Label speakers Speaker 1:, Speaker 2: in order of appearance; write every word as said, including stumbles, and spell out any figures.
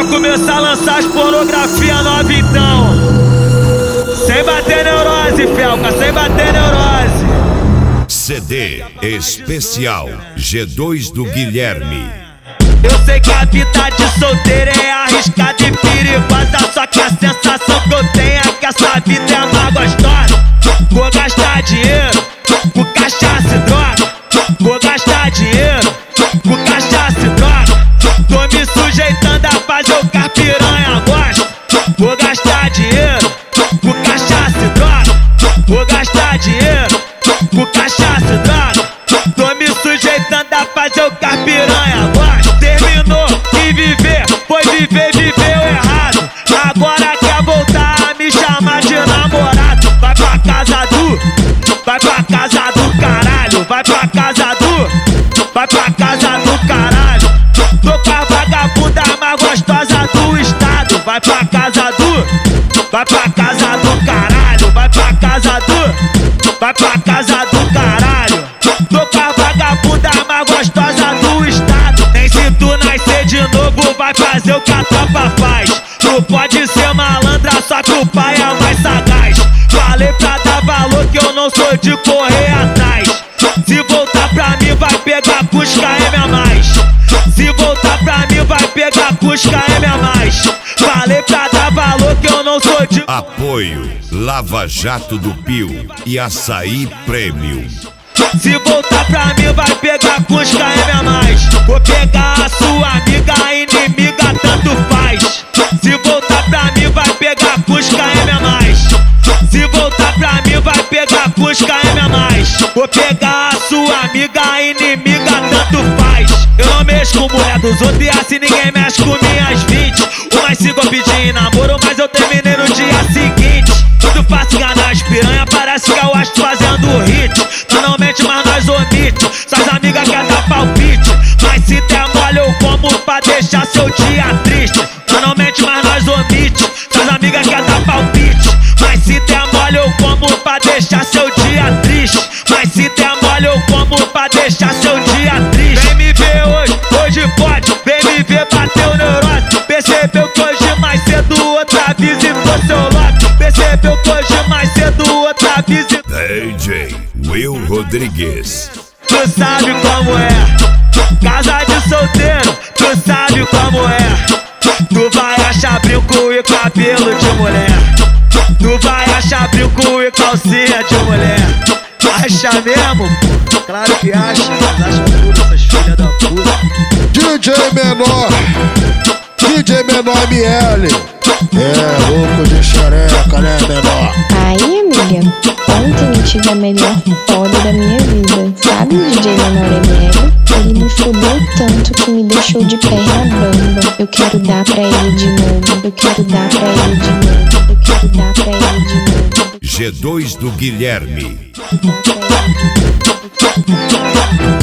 Speaker 1: Bora começar a lançar as pornografia nova então. Sem bater neurose, Felca, sem bater neurose.
Speaker 2: C D especial G dois do Guilherme.
Speaker 1: Eu sei que a vida de solteiro é arriscada e perigosa, só que a sensação que eu tenho é que essa vida é mais gostosa. Vou gastar dinheiro com cachaça e droga. Vou gastar dinheiro com cachaça e droga. Tô me sujeitando a fazer o que a piranha gosta. Vou gastar dinheiro com cachaça e droga. Vou gastar dinheiro com cachaça e droga. Tô me sujeitando a fazer o que a piranha gosta. Terminou e viver, foi viver, viveu errado. Agora quer voltar a me chamar de namorado. Vai pra casa do, vai pra casa do caralho. Vai pra casa do, vai pra casa do caralho. Tô com a vagabunda mais gostosa do estado. Vai pra casa do, vai pra casa do caralho. Vai pra casa do, vai pra casa do caralho. Tô com a vagabunda mais gostosa do estado. Nem se tu nascer de novo vai fazer o que a tropa faz. Tu pode ser malandra, só que o pai é mais sagaz. Falei pra dar valor que eu não sou de correr atrás. Se voltar pra mim vai pegar com os K M a mais. Se voltar pra mim vai pegar com os K M a mais. Falei pra dar valor que eu não sou de...
Speaker 2: Apoio Lava Jato do Pio e Açaí Premium.
Speaker 1: Se voltar pra mim vai pegar com os K M a mais. Vou pegar a sua amiga, a inimiga tanto faz. Se voltar pra mim vai pegar com os K M a mais. Se voltar pra mim vai pegar com os K M a mais. Vou pegar a sua amiga, a inimiga tanto faz. Eu não mexo com mulher dos outros e assim ninguém mexe com minhas vinte. Umas sigam pedindo namoro, mas eu terminei no dia seguinte. Tudo fácil enganar as piranha, parece que eu acho fazendo hit. Normalmente mas nós omite, suas amigas quer dar palpite. Mas se der mole eu como pra deixar seu dia triste. Normalmente mas nós omite, suas amigas quer dar palpite. Mas se der mole eu como pra deixar seu dia triste. Mas se der mole eu como pra deixar seu dia triste. Vem me ver hoje, hoje pode, vem me ver bateu neurose. Percebeu que hoje mais cedo outra visitou seu lote. Percebeu que hoje mais cedo outra visitou.
Speaker 2: D J Will Rodrigues.
Speaker 1: Tu sabe como é, casa de solteiro, tu sabe como é. Tu vai achar brinco e cabelo de mulher. Tu vai achar brinco e calcinha de mulher. Acha mesmo? Claro que acha, mas acha tudo essas filhas da puta.
Speaker 3: D J Menor, D J Menor M L. É, louco de xereca, né, Menor?
Speaker 4: Aí, amiga, ontem eu tive a melhor foda da minha vida. Sabe o D J Menor M L? Ele me fudeu tanto que me deixou de perna bamba. Eu quero dar pra ele de novo. Eu quero dar pra ele de novo. Eu quero dar pra ele de novo.
Speaker 2: G dois do Guilherme.
Speaker 4: Eu quero dar pra ele de novo.